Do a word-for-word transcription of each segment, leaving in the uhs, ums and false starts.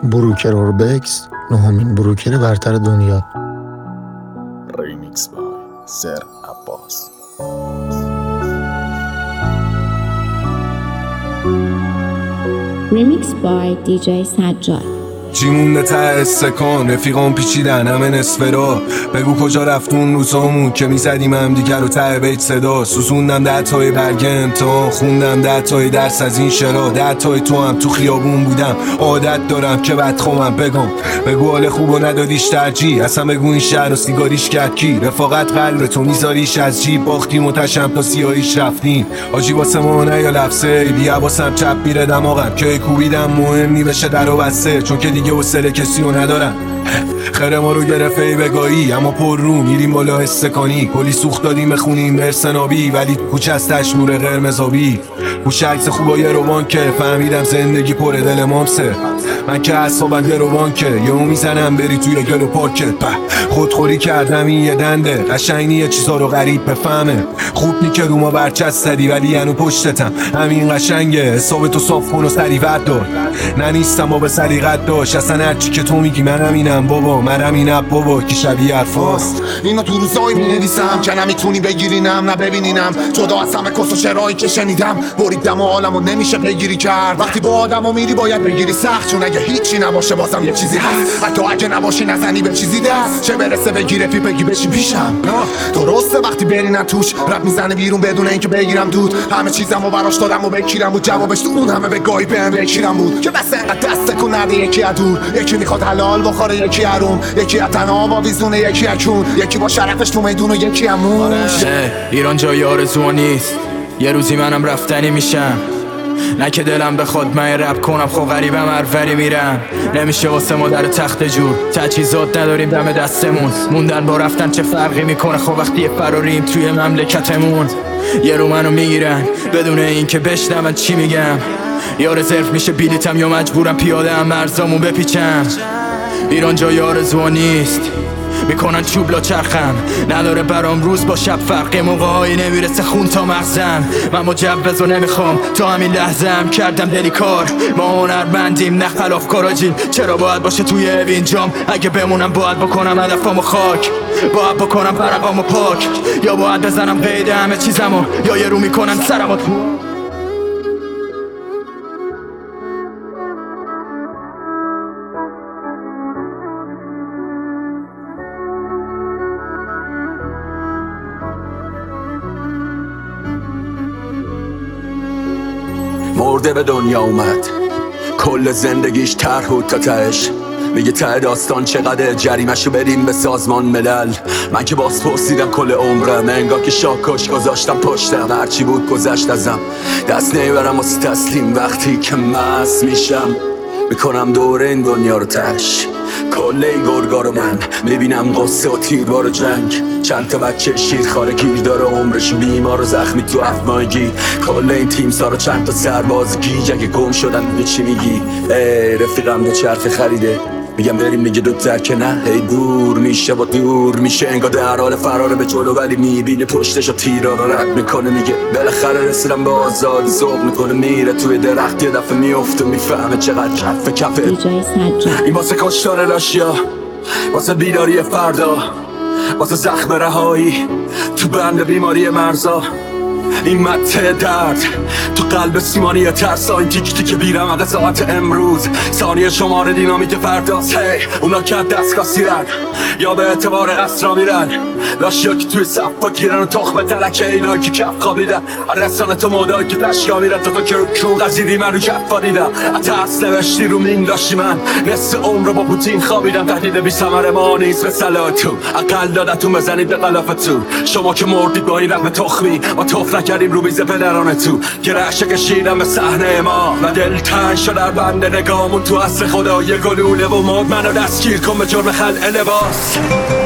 بروکر اوربکس، نهمین بروکر برتر دنیا. ریمیکس بای سر عباس. ریمیکس بای دی جی سجاد. جیمون ته استکان رفیقان پیچیدن همه نصف را. بگو کجا رفتون روزامون که میزدیم هم دیگر رو ته بیت صدا. سوزوندم ده تای برگ امتحان، خوندم ده تای درس از این شرا. ده تای تو هم تو خیابون بودم، عادت دارم که بدخوامم بگم. بگو حال خوبو ندادیش ترجیح، اصلا بگو این شهر رو سیگاریش کرد کی؟ رفاقت قلب تو میذاریش از جیب، باختیم و تشم تا سیاهیش رفتیم. آجی واسه ما نه یا لفظه بی حواسم چپ میره دماغم که کوبیدم مهم نی بشه در و بسته، چون که دیگه حوصله کسی رو ندارم. خیر ما رو گرفت ای بگاهی، اما پر رو میریم بالا استکانی. کلی سوخت دادیم بخونیم مرسنابی، ولی کوچه از تشنور قرمزابی. کوچه عکس خوبای روان که فهمیدم زندگی پر دل مامسه. من که اصابم گروان که یهو میزنم بری توی گل و پاکت. خودخوری کردم این یه دنده، قشنگ یه چیزا رو غریب بفهمه. خوب نی که رو ما برچست زدی ولی ینو پشتتم، همین قشنگه. حساب تو صاف کن و سری ورد دار، نه نیستم با به سلیقت داشت. اصلا هرچی که تو میگی من همینم بابا، من همینم بابا که شبیه حرفاست. اینو تو روزایی می‌نویسم که نمیتونی بگیرینم نه ببینینم. جدا از همه کس و شرایی که شنیدم، بریدم و حالمو نمیشه بگیری کرد. وقتی با آدمو میری باید بگیری سخت، چون اگه هیچی نباشه بازم یه چیزی هست. حتی اگه نباشی نزنی به چیزی دست، چه برسه بگیره پی بگی بشی پیشم. درسته وقتی بری نه توش رد میزنه بیرون بدون اینکه بگیرم دود. همه چیزمو براش دادم و بکیرم بود، جوابش تو اون همه بگاهی بهم بکیرم بود که بس انقدر دست کن نده. یکی از دور، یکی میخواد حلال بخوره، یکی حروم، یکی از تنها با ویزونه، یکی اکون، یکی با شرفش تو میدون و یکی هموش. ایران جای آرزو نیست، یه روزی منم رفتنی میشم. نه که دلم بخواد من رپ کنم، خب غریبم هروری میرم. نمیشه واسه ما در تخت جور، تجهیزات نداریم دم دستمون. موندن با رفتن چه فرقی میکنه؟ خب وقتی یه فراریم توی مملکتمون، یه رو منو میگیرن بدون این که بشنون چی میگم. یا رزرو میشه بیلیتم یا مجبورم پیاده هم مرزامو بپیچم. ایران جای آرزو نیست، میکنن چوب لا چرخم. نداره برام روز با شب فرق، موقعهایی نمیرسه خون تا مغزم. من مجوز و نمیخوام تا همین لحظه هم کردم دلی کار. ما هنرمندیم نه خلاف کاراجیم، چرا باید باشه توی اینجام؟ اگه بمونم باید بکنم هدفامو خاک، باید بکنم فرقامو پاک، یا باید بزنم قید همه چیزمو، یا یه رو میکنن سرمو. مرده به دنیا اومد، کل زندگیش طرح بود تا تهش. میگه ته داستان چقدر جریمشو بریم به سازمان ملل. من که باز پرسیدم کل عمرم، انگار که شاکش گذاشتم پشتم. هرچی بود گذشت ازم، دست نمیبرم واسه تسلیم. وقتی که مست میشم میکنم دور این دنیا رو تش. کل این گرگا رو من میبینم قصه و تیربار و جنگ. چند تا بچه شیرخواره گیر داره عمرش بیمار و زخمی تو افمایگی. کل این تیم سارا چند تا سرباز گیج اگه گم شدن میگه چی میگی؟ ای رفیقم دو چرخ خریده، میگم بریم میگه دوتر که نه. هی دور میشه با دور میشه، انگار در حال فراره به جلو ولی میبینه پشتشو تیرا رو رد میکنه. میگه بالاخره رسیدم به آزادی، ذوق میکنه میره توی درخت، یه دفعه میفته میفهمه چقدر کف کفه. این واسه کشتار راشیا، واسه بیداری فردا، واسه زخم رهایی تو بند بیماری مرزا. این مته درد تو قلب سیمانی ترسا، این تیک تیک بیرم ساعت امروز، ثانیه شماره دینامیت فرداست. هی اونا که دستگاه سیرن یا به اعتبار اسرا میرن، لاشیا که توی صفا گیرن و تخم تلکه اینا که کف خوابیدن. رسانه تو مودایی که تشکا میرن، تا تو که رو کون قزیدی من رو کفا دیدم. ترس نوشتی رو مین داشتی، من نصف عمر با پوتین خوابیدم. تهدید بی ثمر ما نیست به سلاتو، اقل دادتون بزنید به قلافتون. شما که مردید با این رقم تخمی، ما توف نکردیم رو میز پدران تو، که رعشه کشیدم به صحنه ما و دل تنگ شد در بند نگامون. تو اصل خدا یه گلوله و مد منو دستگیر کن به جرم خلع لباس.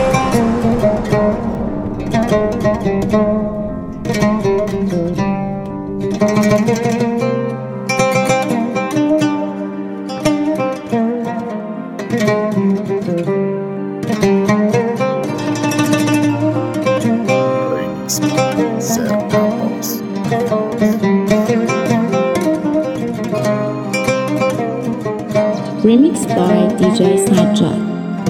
ریمیکس بای سر عباس. Remixed by دی جی سجاد.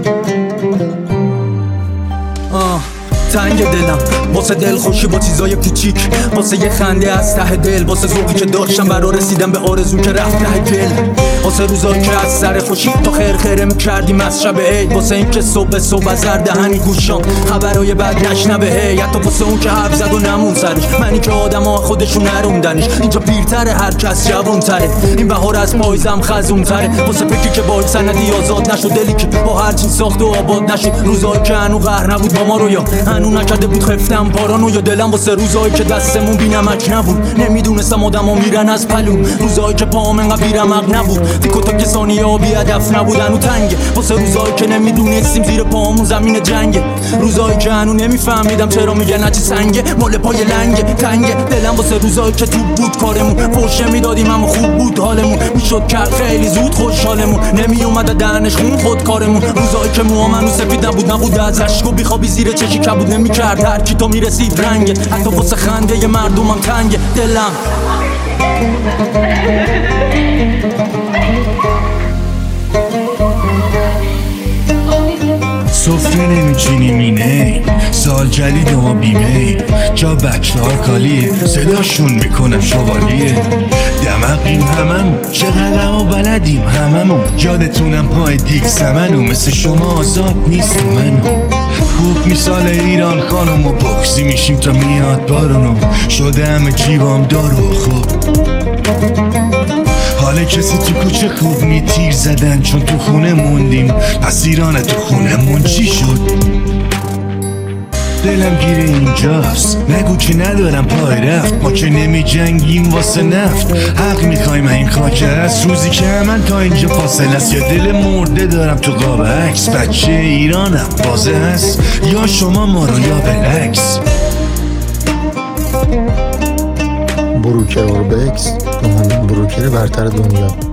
آه تنگ دلم واسه دل خوشی با چیزای کوچیک، واسه یه خنده از ته دل، واسه ذوقی که داشتم برا رسیدم به آرزو که رفت ته گل، واسه روزایی که از سر خوشی تا خیر خیره میکردیم از شب عید، واسه این که صبح صبح از زر دهنی گوشام خبرای بد نشنوه هی، حتی واسه اون که حرف زد و نمون سرش، منی که آدما خودشون نروندنش، اینجا پیرتره هر کس جوونتره، این بهار از پاییزم خزونتره، واسه فکری که با سندی آزاد نشد، دلی که با هر چیز ساخت و آباد نشد، روزایی که هنو قهر نبود با ما رو یا هنو نکرده بود خفتم پارانو، یا دلم واسه روزایی که دستمون بی نمک نبود، نمیدونستم آدما میرن از پلوم، روزایی که پام انقدر بیرمق نبود، دیکو تا که ثانیه ها بی هدف نبود، هنو تنگه واسه روزایی که نمیدونستیم زیر پامون زمین جنگه، روزایی که هنو نمیفهمیدم چرا میگن هرچی سنگه مال پای لنگه تنگه، دلم واسه روزایی که توپ بود کارمون، فوش میدادیم اما خوب بود حالمون، میشد کرد خیلی زود خوشحالمون، نمیومد دهنش خون خود کارمون، روزایی که موام هنو سفید نبود نبود از اشک و بیخوابی زیر چشی کبود نمیکرد هر کی تو میرسید رنگه، حتی واسه خنده مردمم تنگه دلم. سفره نمیچینی مینه سال جدید ما بیمه جا بچه ها کالیه صداشون میکنم شوالیه دمقیم هممون چقدر ما بلدیم هممون یادتونم پای دیگ سمنو مثل شما آزاد نیست منو خوب مثال ایران خانم و بکسی میشیم تا میاد بارونو شده همه جیبام دارو خوب حالا کسی تو کوچه خوب می تیر زدن چون تو خونه موندیم پس ایران تو خونه مون چی شد دلم گیره اینجاست نگو که ندارم پای رفت ما که نمی جنگیم واسه نفت حق میخوایم این خاک است روزی که من تا اینجا فاصله است یا دل مرده دارم تو قاب عکس بچه ایرانم بازه هست یا شما ما رو یا بلکس بروکر اوربکس نهمین بروکر برتر دنیا.